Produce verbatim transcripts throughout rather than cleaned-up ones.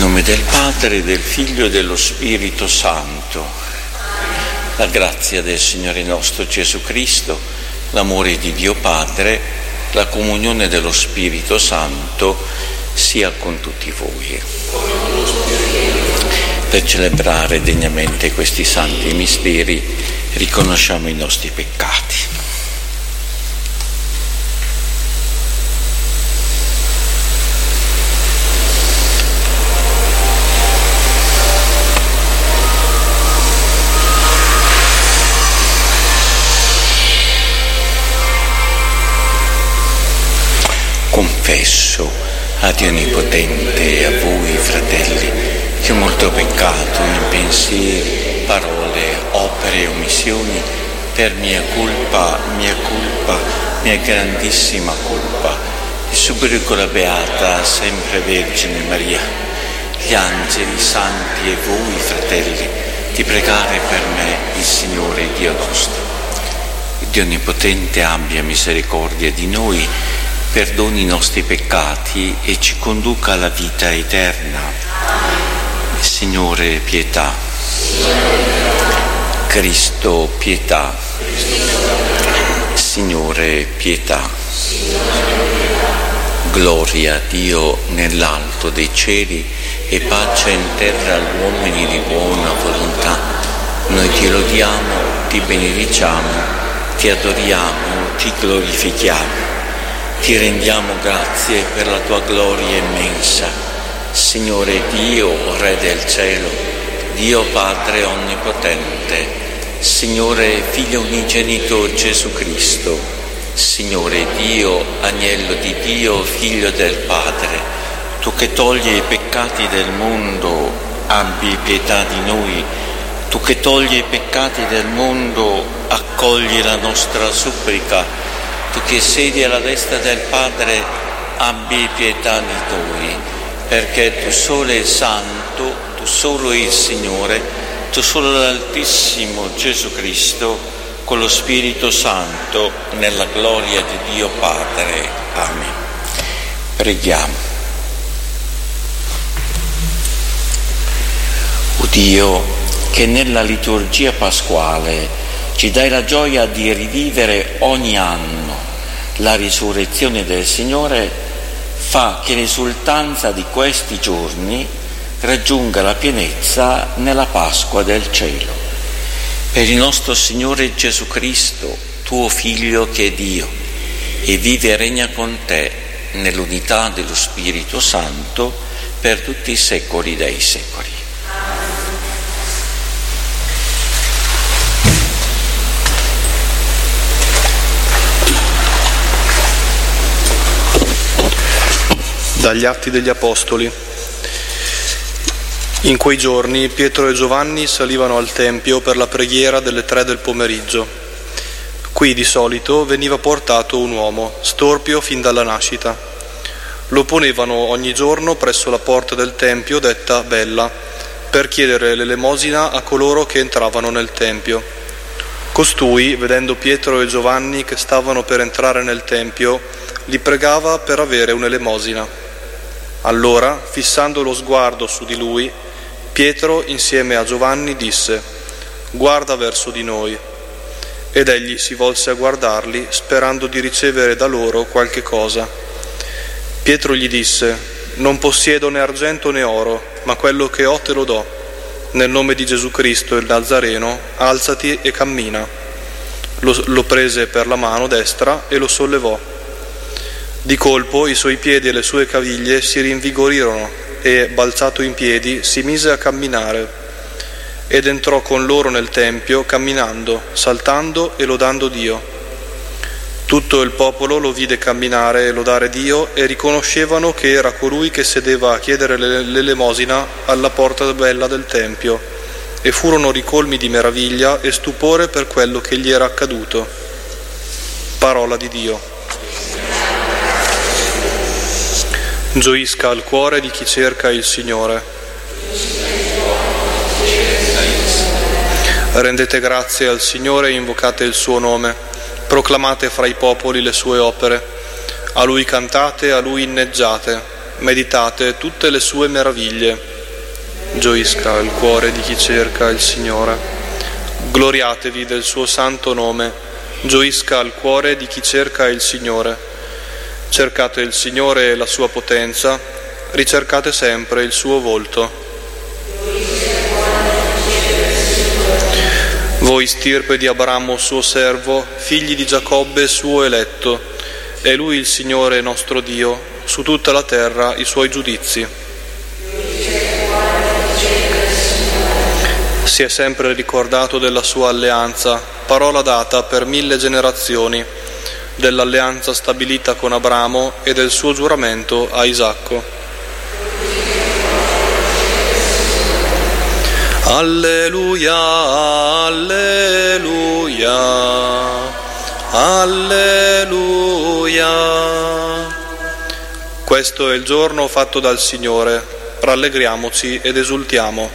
nome del Padre, del Figlio e dello Spirito Santo. La grazia del Signore nostro Gesù Cristo, l'amore di Dio Padre, la comunione dello Spirito Santo sia con tutti voi. Per celebrare degnamente questi santi misteri riconosciamo i nostri peccati. Confesso a Dio Onnipotente e a voi, fratelli, che ho molto peccato in pensieri, parole, opere e omissioni, per mia colpa, mia colpa, mia grandissima colpa. E supplico la Beata, sempre Vergine Maria, gli angeli, i santi e voi, fratelli, di pregare per me il Signore Dio nostro. Dio Onnipotente abbia misericordia di noi, perdoni i nostri peccati e ci conduca alla vita eterna. Signore, pietà. Cristo, pietà. Signore, pietà. Gloria a Dio nell'alto dei cieli e pace in terra agli uomini di buona volontà. Noi ti lodiamo, ti benediciamo, ti adoriamo, ti glorifichiamo. Ti rendiamo grazie per la tua gloria immensa, Signore Dio, Re del cielo, Dio Padre onnipotente, Signore Figlio unigenito Gesù Cristo, Signore Dio, Agnello di Dio, Figlio del Padre, tu che togli i peccati del mondo, abbi pietà di noi, tu che togli i peccati del mondo, accogli la nostra supplica. Tu che siedi alla destra del Padre, abbi pietà di noi, perché tu solo il Santo, tu solo il Signore, tu solo l'Altissimo Gesù Cristo, con lo Spirito Santo, nella gloria di Dio Padre. Amen. Preghiamo. O Dio, che nella liturgia pasquale ci dai la gioia di rivivere ogni anno la risurrezione del Signore, fa che l'esultanza di questi giorni raggiunga la pienezza nella Pasqua del cielo. Per il nostro Signore Gesù Cristo, tuo Figlio che è Dio, e vive e regna con te nell'unità dello Spirito Santo per tutti i secoli dei secoli. Dagli Atti degli Apostoli. In quei giorni Pietro e Giovanni salivano al Tempio per la preghiera delle tre del pomeriggio. Qui di solito veniva portato un uomo, storpio fin dalla nascita. Lo ponevano ogni giorno presso la porta del Tempio detta Bella, per chiedere l'elemosina a coloro che entravano nel Tempio. Costui, vedendo Pietro e Giovanni che stavano per entrare nel Tempio, li pregava per avere un'elemosina. Allora, fissando lo sguardo su di lui, Pietro insieme a Giovanni disse: «Guarda verso di noi». Ed egli si volse a guardarli, sperando di ricevere da loro qualche cosa. Pietro gli disse: «Non possiedo né argento né oro, ma quello che ho te lo do. Nel nome di Gesù Cristo il Nazareno, alzati e cammina». Lo, lo prese per la mano destra e lo sollevò. Di colpo i suoi piedi e le sue caviglie si rinvigorirono e, balzato in piedi, si mise a camminare. Ed entrò con loro nel Tempio, camminando, saltando e lodando Dio. Tutto il popolo lo vide camminare e lodare Dio e riconoscevano che era colui che sedeva a chiedere l'elemosina alla porta bella del Tempio, e furono ricolmi di meraviglia e stupore per quello che gli era accaduto. Parola di Dio. Gioisca al cuore di chi cerca il Signore. Rendete grazie al Signore e invocate il suo nome. Proclamate fra i popoli le sue opere. A Lui cantate, a Lui inneggiate. Meditate tutte le sue meraviglie. gioisca il cuore di chi cerca il Signore. Gloriatevi del suo santo nome, gioisca il cuore di chi cerca il Signore. Cercate il Signore e la sua potenza, ricercate sempre il suo volto. Voi stirpe di Abramo suo servo, figli di Giacobbe suo eletto, è lui il Signore nostro Dio, su tutta la terra i suoi giudizi. Si è sempre ricordato della sua alleanza, parola data per mille generazioni, dell'alleanza stabilita con Abramo e del suo giuramento a Isacco. Alleluia, alleluia, alleluia. Questo è il giorno fatto dal Signore, rallegriamoci ed esultiamo.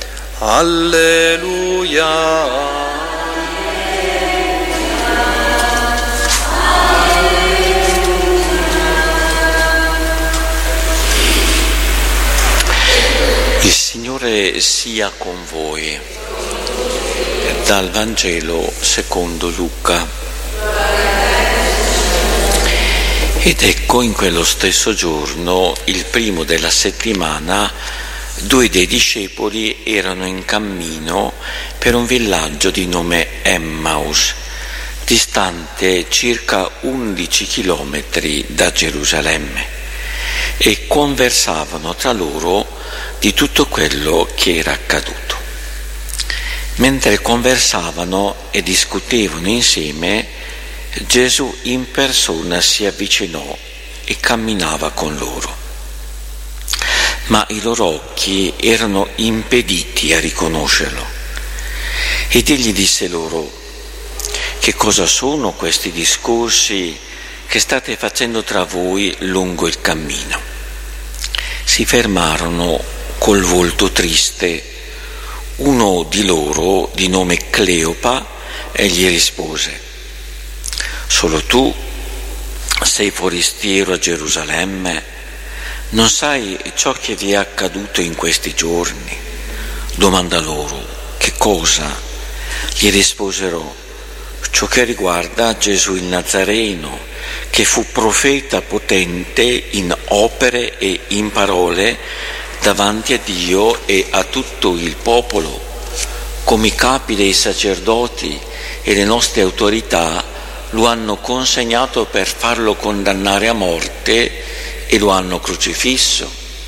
Alleluia. Il Signore sia con voi. Dal Vangelo secondo Luca. Ed ecco, in quello stesso giorno, il primo della settimana, due dei discepoli erano in cammino per un villaggio di nome Emmaus, distante circa undici chilometri da Gerusalemme, e conversavano tra loro di tutto quello che era accaduto. Mentre conversavano e discutevano insieme, Gesù in persona si avvicinò e camminava con loro. Ma i loro occhi erano impediti a riconoscerlo. Ed egli disse loro: che cosa sono questi discorsi che state facendo tra voi lungo il cammino? Si fermarono col volto triste. Uno di loro, di nome Cleopa, e gli rispose: solo tu sei forestiero a Gerusalemme? Non sai ciò che vi è accaduto in questi giorni? Domanda loro: che cosa? Gli risposero: ciò che riguarda Gesù il Nazareno, che fu profeta potente in opere e in parole davanti a Dio e a tutto il popolo, come i capi dei sacerdoti e le nostre autorità lo hanno consegnato per farlo condannare a morte e lo hanno crocifisso.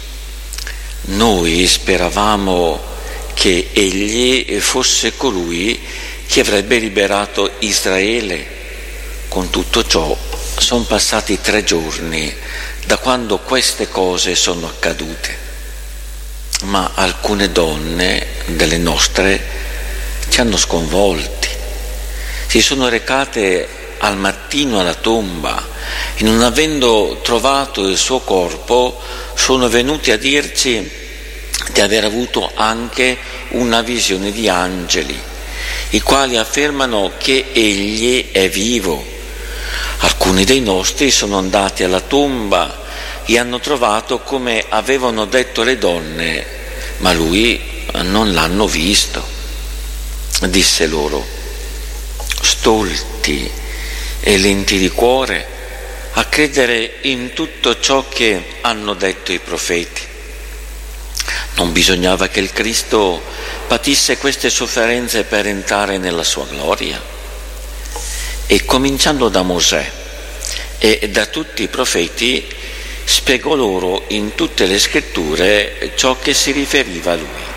Noi speravamo che egli fosse colui che avrebbe liberato Israele. Con tutto ciò sono passati tre giorni da quando queste cose sono accadute. Ma alcune donne delle nostre ci hanno sconvolti. Si sono recate al mattino alla tomba e, non avendo trovato il suo corpo, sono venuti a dirci di aver avuto anche una visione di angeli, i quali affermano che egli è vivo. Alcuni dei nostri sono andati alla tomba e hanno trovato come avevano detto le donne, ma lui non l'hanno visto. Disse loro: stolti e lenti di cuore a credere in tutto ciò che hanno detto i profeti. Non bisognava che il Cristo patisse queste sofferenze per entrare nella sua gloria? E cominciando da Mosè e da tutti i profeti, spiegò loro in tutte le scritture ciò che si riferiva a lui.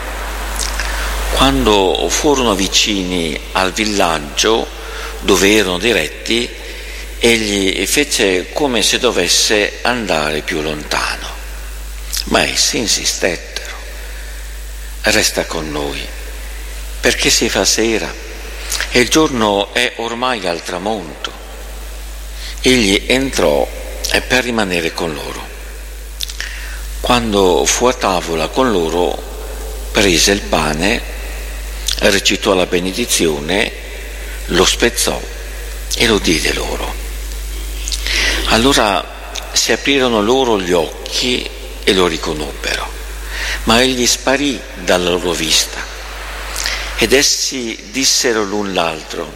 Quando furono vicini al villaggio dove erano diretti, egli fece come se dovesse andare più lontano, ma essi insistettero: resta con noi, perché si fa sera e il giorno è ormai al tramonto. Egli entrò per rimanere con loro. Quando fu a tavola con loro, prese il pane, recitò la benedizione, lo spezzò e lo diede loro. Allora si aprirono loro gli occhi e lo riconobbero, Ma egli sparì dalla loro vista. Ed essi dissero l'un l'altro: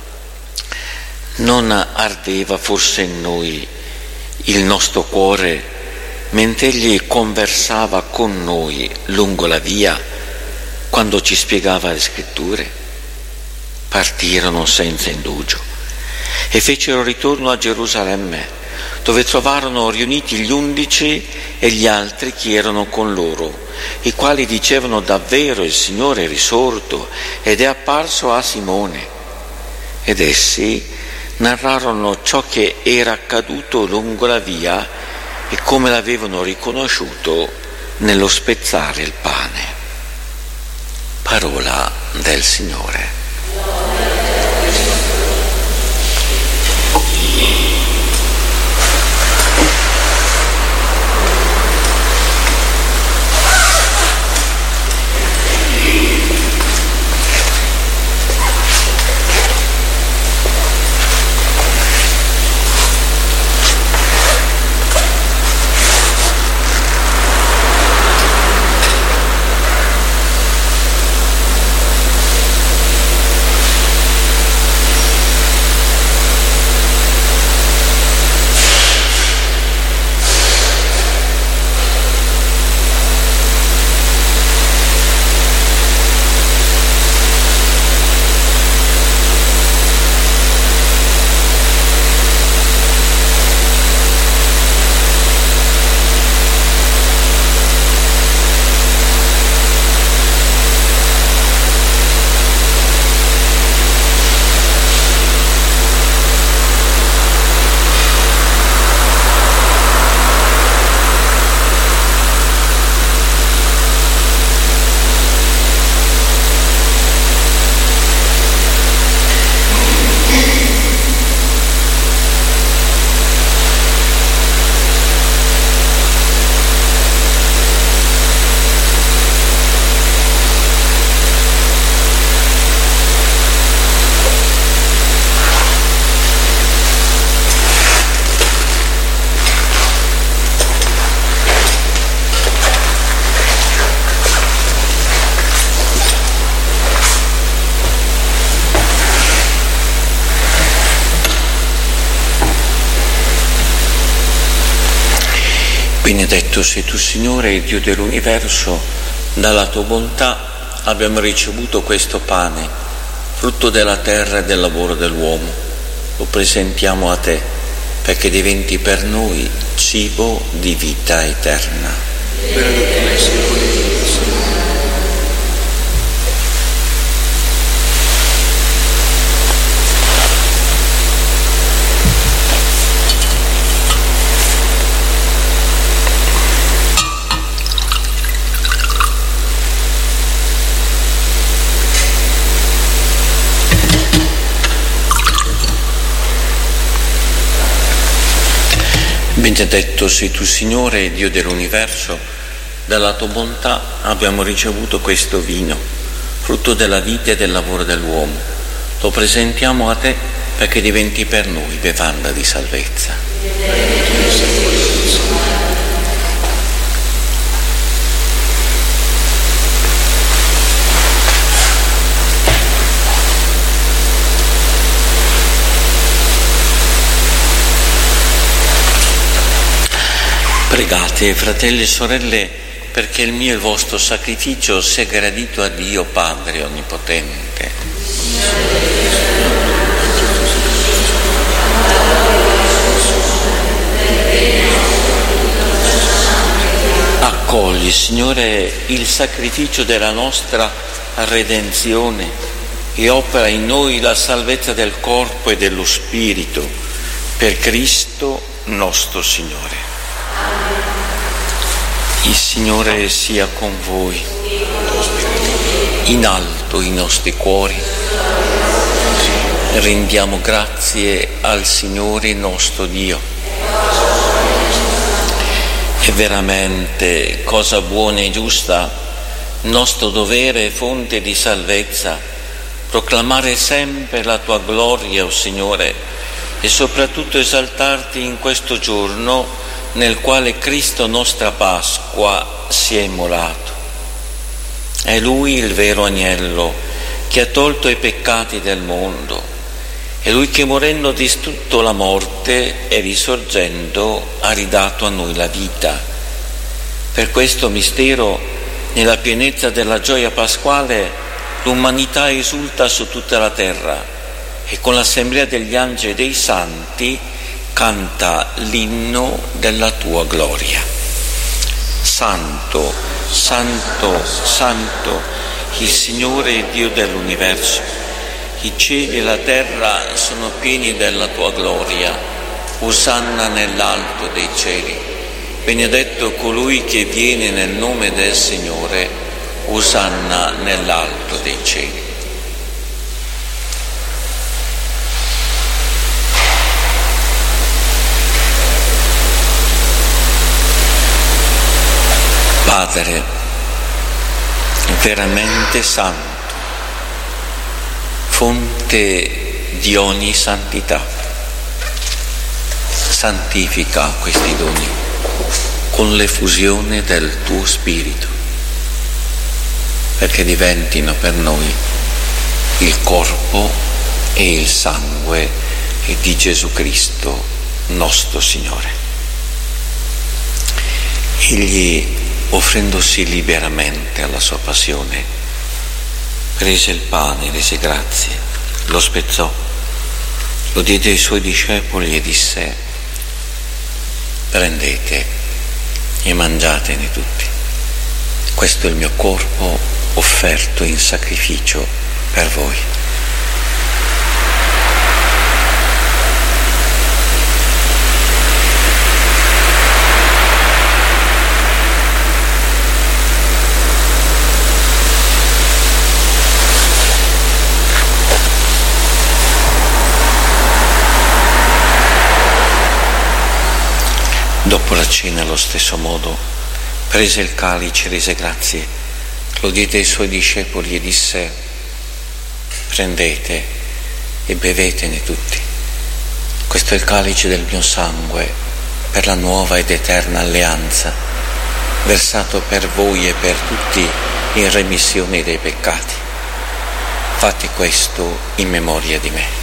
non ardeva forse in noi il nostro cuore mentre egli conversava con noi lungo la via, quando ci spiegava le scritture? Partirono senza indugio e fecero ritorno a Gerusalemme, dove trovarono riuniti gli undici e gli altri che erano con loro, i quali dicevano: davvero il Signore è risorto ed è apparso a Simone. Ed essi narrarono ciò che era accaduto lungo la via e come l'avevano riconosciuto nello spezzare il pane. Parola del Signore. Benedetto sei tu, Signore, il Dio dell'universo, dalla tua bontà abbiamo ricevuto questo pane, frutto della terra e del lavoro dell'uomo. Lo presentiamo a te perché diventi per noi cibo di vita eterna. Benedetto sei tu, Benedetto sei tu, Signore, Dio dell'universo, dalla tua bontà abbiamo ricevuto questo vino, frutto della vita e del lavoro dell'uomo. Lo presentiamo a te perché diventi per noi bevanda di salvezza. Pregate, fratelli e sorelle, perché il mio e il vostro sacrificio sia gradito a Dio Padre Onnipotente. Accogli, Signore, il sacrificio della nostra redenzione e opera in noi la salvezza del corpo e dello spirito, per Cristo nostro Signore. Il Signore sia con voi, in alto i nostri cuori, rendiamo grazie al Signore nostro Dio. È veramente cosa buona e giusta, nostro dovere e fonte di salvezza, proclamare sempre la tua gloria, o Signore, e soprattutto esaltarti in questo giorno nel quale Cristo nostra Pasqua si è immolato. È Lui il vero agnello che ha tolto i peccati del mondo. È Lui che morendo ha distrutto la morte e risorgendo ha ridato a noi la vita. Per questo mistero, nella pienezza della gioia pasquale, l'umanità esulta su tutta la terra e con l'assemblea degli angeli e dei santi canta l'inno della tua gloria. Santo, santo, santo, il Signore Dio dell'universo. I cieli e la terra sono pieni della tua gloria. Osanna nell'alto dei cieli. Benedetto colui che viene nel nome del Signore. Osanna nell'alto dei cieli. Padre, veramente santo, fonte di ogni santità, santifica questi doni con l'effusione del tuo Spirito, perché diventino per noi il corpo e il sangue di Gesù Cristo, nostro Signore. Egli, offrendosi liberamente alla sua passione, prese il pane, rese grazie, lo spezzò, lo diede ai suoi discepoli e disse: prendete e mangiatene tutti, questo è il mio corpo offerto in sacrificio per voi. Dopo la cena, allo stesso modo, prese il calice, rese grazie, lo diede ai suoi discepoli e disse: prendete e bevetene tutti. Questo è il calice del mio sangue per la nuova ed eterna alleanza, versato per voi e per tutti in remissione dei peccati. Fate questo in memoria di me.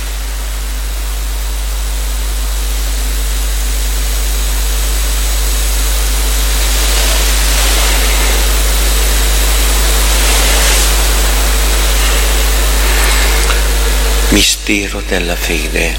Mistero della fede.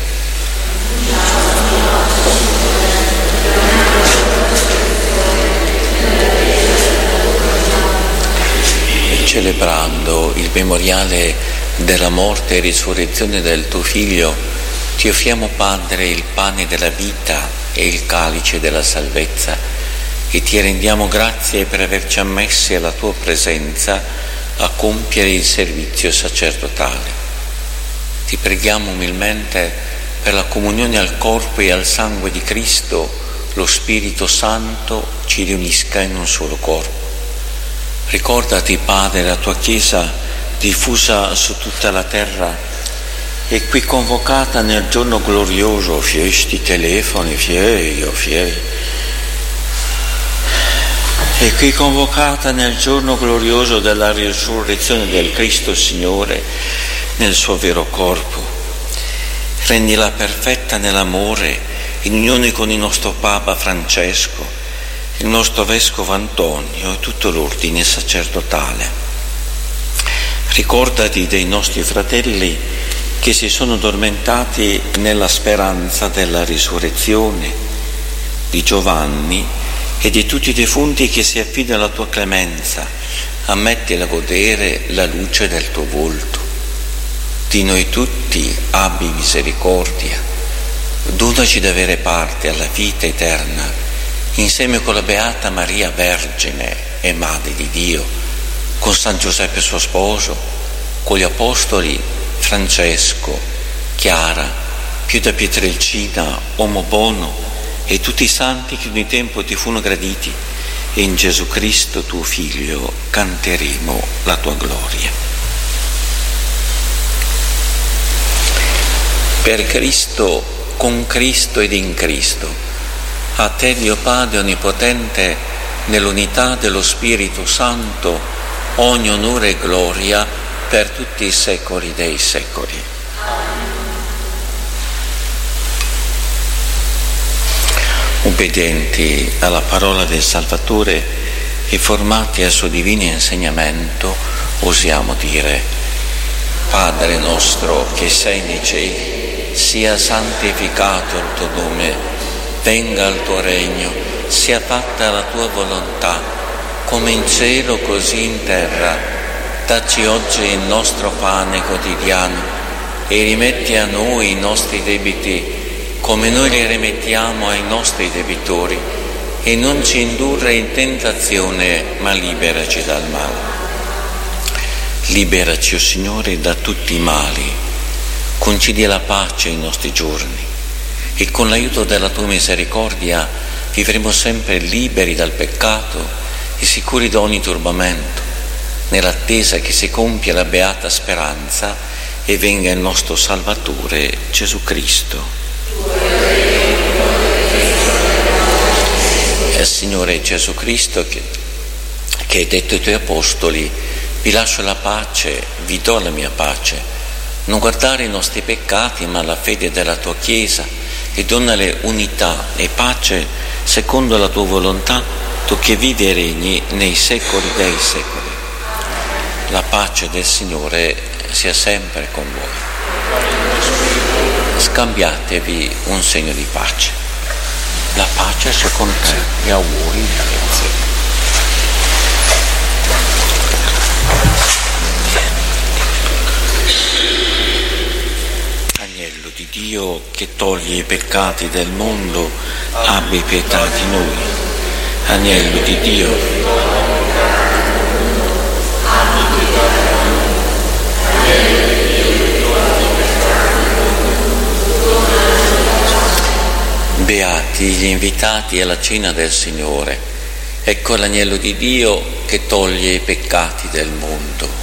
Celebrando il memoriale della morte e risurrezione del tuo Figlio, ti offriamo, Padre, il pane della vita e il calice della salvezza e ti rendiamo grazie per averci ammessi alla tua presenza a compiere il servizio sacerdotale. Ti preghiamo umilmente per la comunione al corpo e al sangue di Cristo, lo Spirito Santo ci riunisca in un solo corpo. Ricordati, Padre, la tua Chiesa diffusa su tutta la terra e qui convocata nel giorno glorioso, fiesti telefoni, fiei, oh fiei, e qui convocata nel giorno glorioso della risurrezione del Cristo Signore, nel suo vero corpo. Rendila perfetta nell'amore, in unione con il nostro Papa Francesco, il nostro Vescovo Antonio e tutto l'ordine sacerdotale. Ricordati dei nostri fratelli che si sono addormentati nella speranza della risurrezione, di Giovanni e di tutti i defunti che si affidano alla tua clemenza. Ammettila a godere la luce del tuo volto. Di noi tutti abbi misericordia, donaci di avere parte alla vita eterna, insieme con la Beata Maria Vergine e Madre di Dio, con San Giuseppe suo sposo, con gli Apostoli Francesco, Chiara, Pio da Pietrelcina, Uomo Bono e tutti i santi che in un tempo ti furono graditi, e in Gesù Cristo tuo Figlio canteremo la tua gloria. Per Cristo, con Cristo ed in Cristo, A te, Dio Padre Onnipotente, nell'unità dello Spirito Santo, ogni onore e gloria per tutti i secoli dei secoli. Obbedienti alla parola del Salvatore e formati al suo divino insegnamento, osiamo dire: Padre nostro che sei nei cieli, sia santificato il tuo nome, venga il tuo regno, sia fatta la tua volontà, come in cielo così in terra. Dacci oggi il nostro pane quotidiano e rimetti a noi i nostri debiti, come noi li rimettiamo ai nostri debitori, e non ci indurre in tentazione, ma liberaci dal male. Liberaci, o Signore, da tutti i mali, concedi la pace ai nostri giorni, e con l'aiuto della tua misericordia vivremo sempre liberi dal peccato e sicuri da ogni turbamento, nell'attesa che si compia la beata speranza e venga il nostro Salvatore Gesù Cristo. È il Signore Gesù Cristo che, che hai detto ai tuoi apostoli: vi lascio la pace, vi do la mia pace. Non guardare i nostri peccati, ma la fede della tua Chiesa, e donale unità e pace secondo la tua volontà, tu che vivi e regni nei secoli dei secoli. La pace del Signore sia sempre con voi. Scambiatevi un segno di pace. La pace sia con te. Gli auguri. Grazie. Agnello di Dio che toglie i peccati del mondo, abbi pietà di noi. Agnello di Dio. Beati gli invitati alla cena del Signore. Ecco l'agnello di Dio che toglie i peccati del mondo.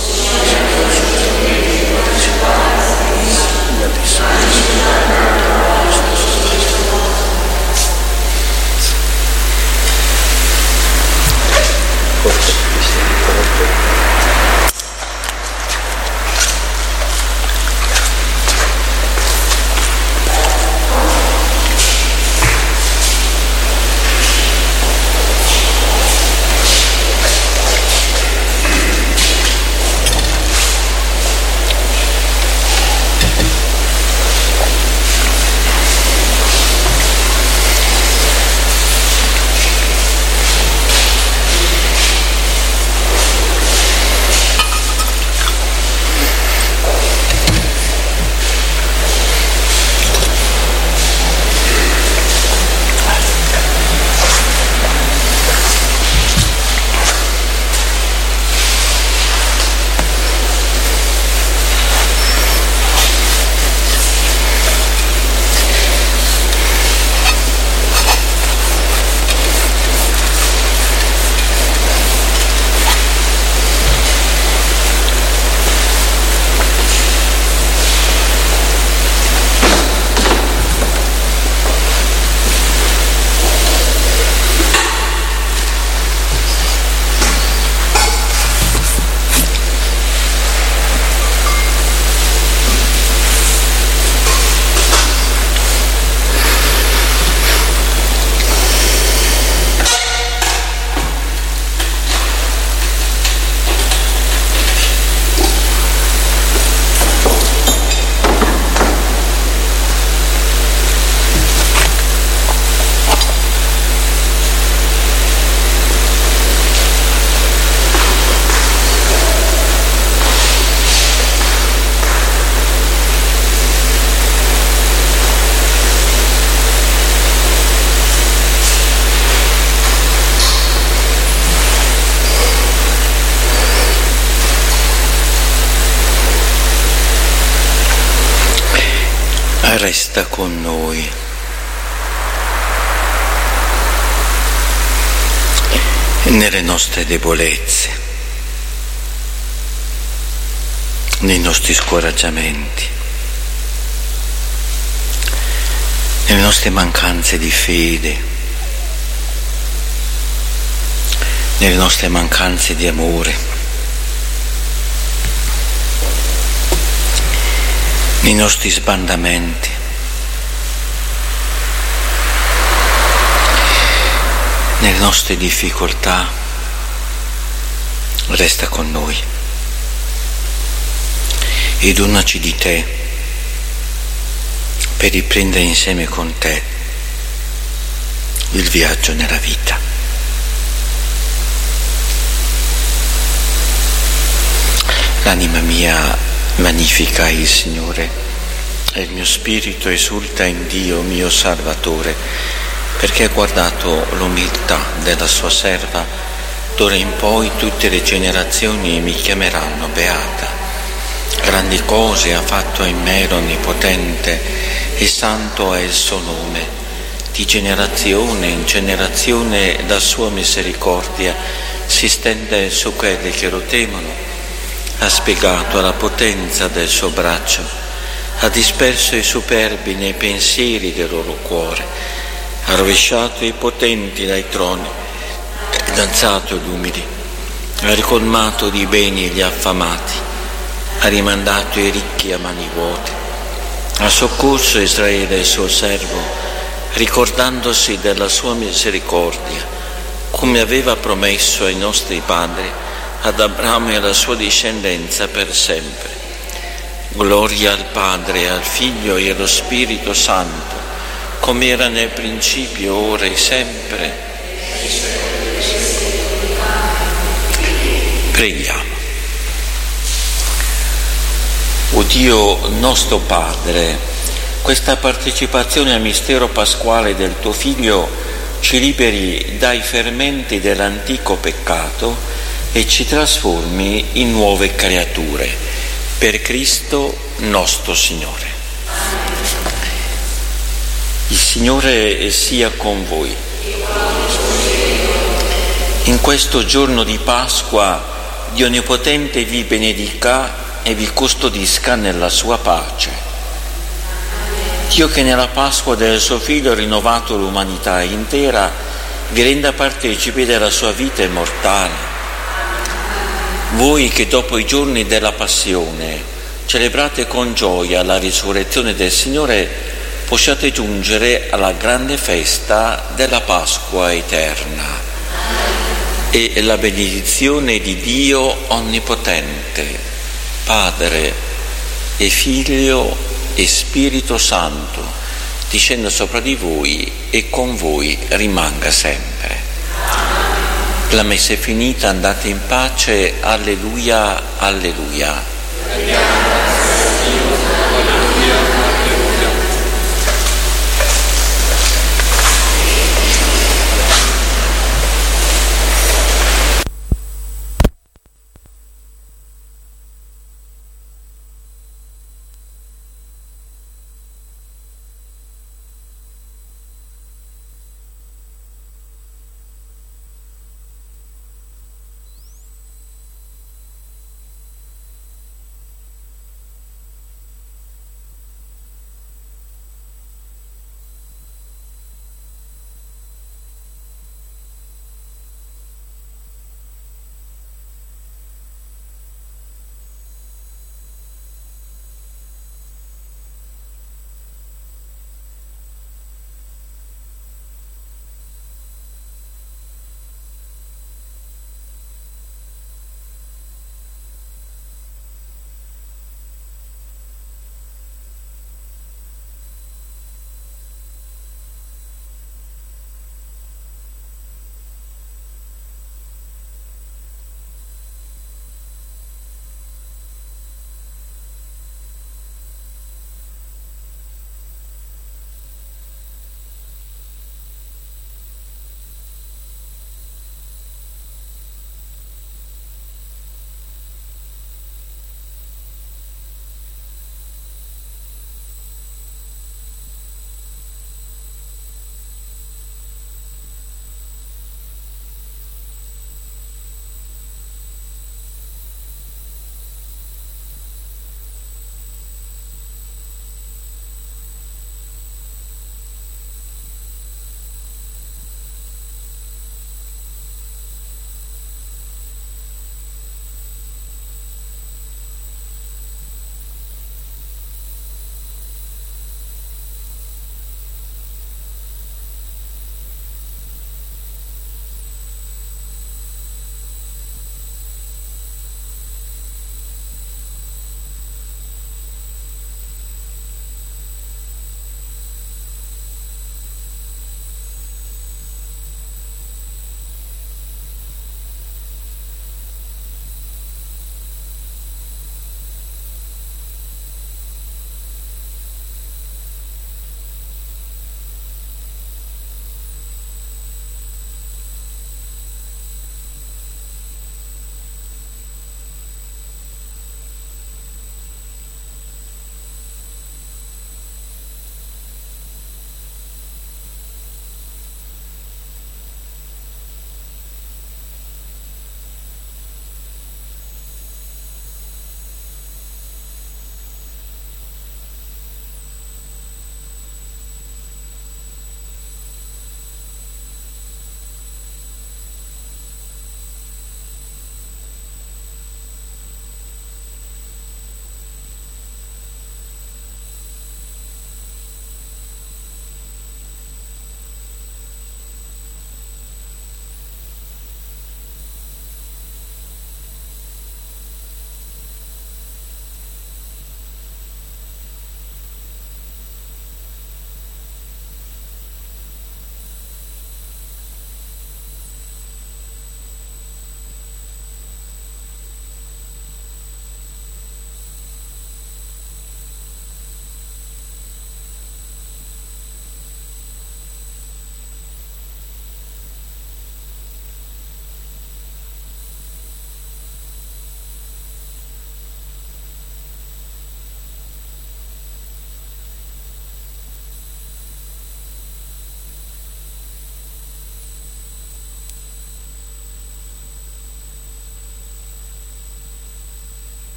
Resta con noi. Nelle nostre debolezze, nei nostri scoraggiamenti, nelle nostre mancanze di fede, nelle nostre mancanze di amore, nei nostri sbandamenti, nelle nostre difficoltà. Resta con noi e donaci di te per riprendere insieme con te il viaggio nella vita. L'anima mia magnifica il Signore e il mio spirito esulta in Dio mio Salvatore, perché ha guardato l'umiltà della sua serva. D'ora in poi tutte le generazioni mi chiameranno beata. Grandi cose ha fatto in me l'Onnipotente e santo è il suo nome. Di generazione in generazione la sua misericordia si stende su quelli che lo temono. Ha spiegato la potenza del suo braccio, ha disperso i superbi nei pensieri del loro cuore, ha rovesciato i potenti dai troni, alzato gli umili, ha ricolmato di beni gli affamati, ha rimandato i ricchi a mani vuote, ha soccorso Israele il suo servo, ricordandosi della sua misericordia, come aveva promesso ai nostri padri, ad Abramo e alla sua discendenza per sempre. Gloria al Padre, al Figlio e allo Spirito Santo, come era nel principio, ora e sempre. Preghiamo. O Dio nostro Padre, questa partecipazione al mistero pasquale del tuo Figlio ci liberi dai fermenti dell'antico peccato e ci trasformi in nuove creature, per Cristo nostro Signore. Il Signore sia con voi. In questo giorno di Pasqua Dio Onnipotente vi benedica e vi custodisca nella sua pace. Dio, che nella Pasqua del suo Figlio ha rinnovato l'umanità intera, vi renda partecipi della sua vita immortale. Voi che dopo i giorni della Passione celebrate con gioia la risurrezione del Signore, possiate giungere alla grande festa della Pasqua eterna. E la benedizione di Dio Onnipotente, Padre e Figlio e Spirito Santo, discenda sopra di voi e con voi rimanga sempre. La messa è finita, andate in pace. Alleluia, alleluia.